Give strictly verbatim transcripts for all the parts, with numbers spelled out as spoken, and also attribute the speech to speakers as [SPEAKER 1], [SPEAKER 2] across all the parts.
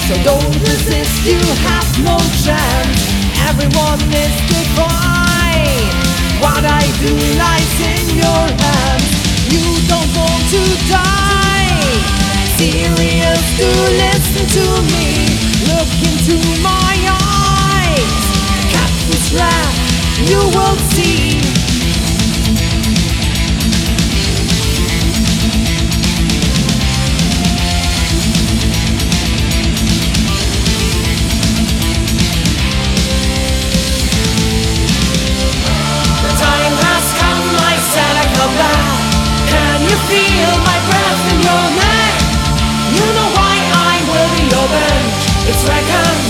[SPEAKER 1] So don't resist, you have no chance. Everyone is goodbye. What I do lies in your hands. You don't want to die. Serious, to listen to me. Look into my eyes. Cut this rap, you will see. Feel my breath in your neck. You know why I will be your bench. It's reckons.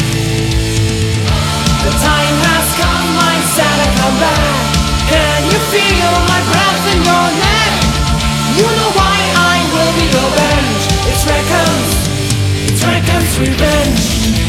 [SPEAKER 1] The time has come, I said I come back. Can you feel my breath in your neck? You know why I will be your bench. It's reckons. It's reckons revenge.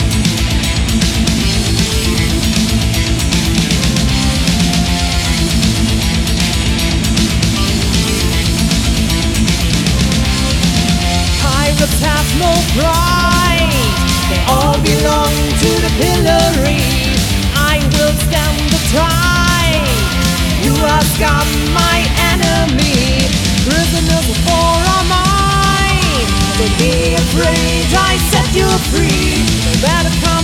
[SPEAKER 1] Pirates have no pride. They all belong to the pillory. I will stand the tide. You have got my enemy. Prisoners for our mine. Don't be afraid, I set you free. Better come